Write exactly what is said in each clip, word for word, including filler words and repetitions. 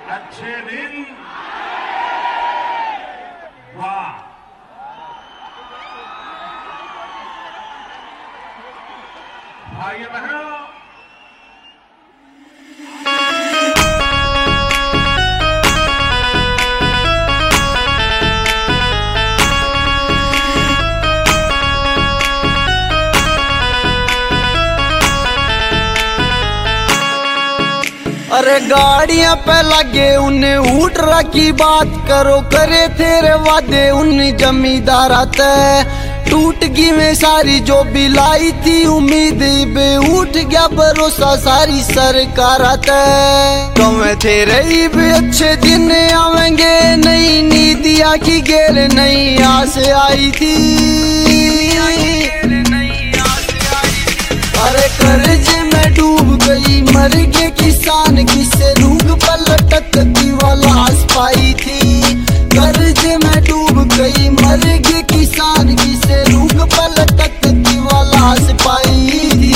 अच्छे दिन, वाह। भाइयों बहनों, अरे गाड़ियां पे लगे उन्हें उठ रखी बात करो, करे तेरे वादे उन जमींदार आते टूट गई में सारी जो भी लाई थी उम्मीद बे उठ गया भरोसा सारी सरकार आते। कमें तेरे ही भी अच्छे दिन आवेंगे, नई नीतियां की गेर नई आस आई थी। अरे कर्ज में डूब गई मर के किसान, किसे रूख पर लटकती वाला आस पाई थी। कर्ज में डूब गई मर के किसान, किसे रूख पर लटकती वाला आस पाई थी।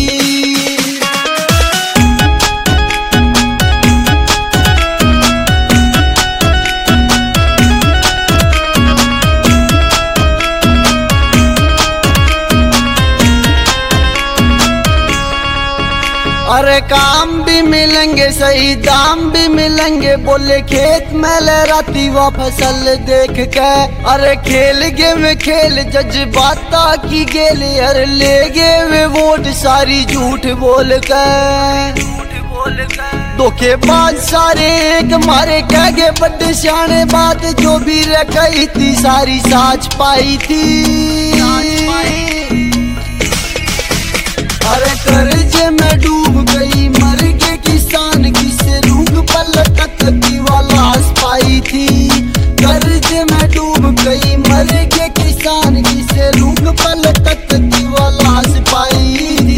अरे काम भी मिलेंगे सही दाम भी मिलेंगे, बोले खेत में लहराती हुआ फसल देख के। अरे खेल गे में खेल जज्बाता की गेल, अरे ले गे वे वोट सारी झूठ बोल के। धोखेबाज सारे एक मारे कह गे बड़े सियाने, बात जो भी रह गई थी सारी साच पाई थी। अरे कर्ज में डूब गई मर के किसान, किसे रूख पर लटकती वाला आस पाई थी। कर्ज में डूब गई मर के किसान, किसे रूख पर लटकती वाला आस पाई थी।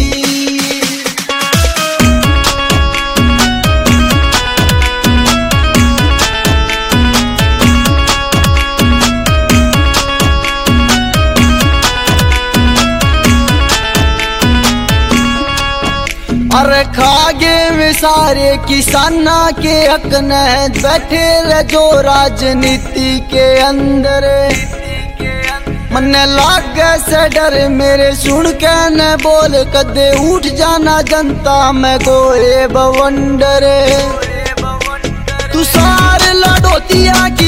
अरे खागे में सारे किसाना के हक न बैठे रह जो राजनीति के अंदर। मन लागे से डर मेरे सुन के न बोल, कदे उठ जाना जनता में गोए बवंडर। तू सार लड़ोतिया की